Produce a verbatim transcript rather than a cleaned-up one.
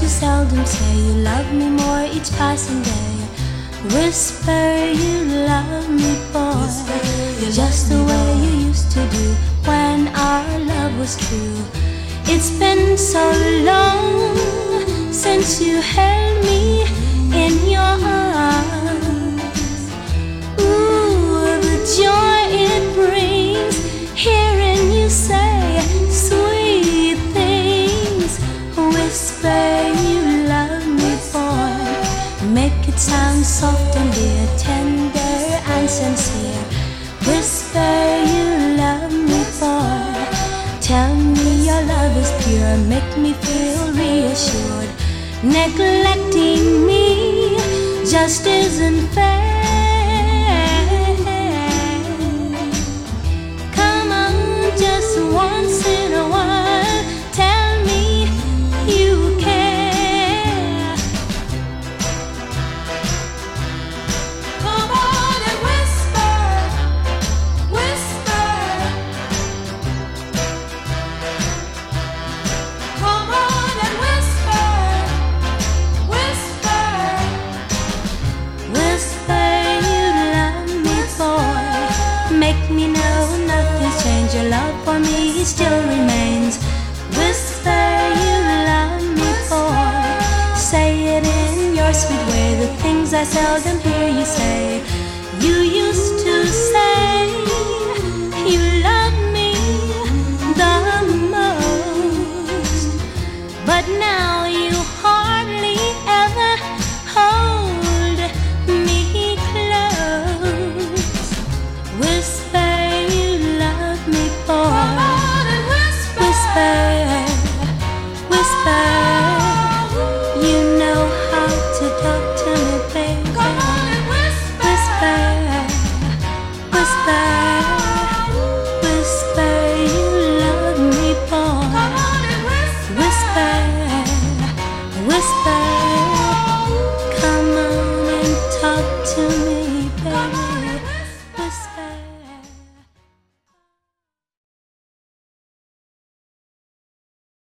you seldom say you love me more each passing day. Whisper you love me, boy, just the way you used to do when our love was true. It's been so long since you held me in your arms. Ooh, the joy it brings hearing you say sweet things. Whisper you love me, boy, make it sound soft and dear, tender and sincere. Whisper you love me, boy, tell me your love is pure, make me feel reassured. Neglecting me just isn't fair. Come on, just once in a while, tell me you care. Come on and whisper, whisper. Come on and whisper, whisper. Whisper you love me, boy, make me know nothing's changed. Your love for me still remains. Whisper you love me, boy, say it in your sweet way, the things I seldom hear you say. You used to say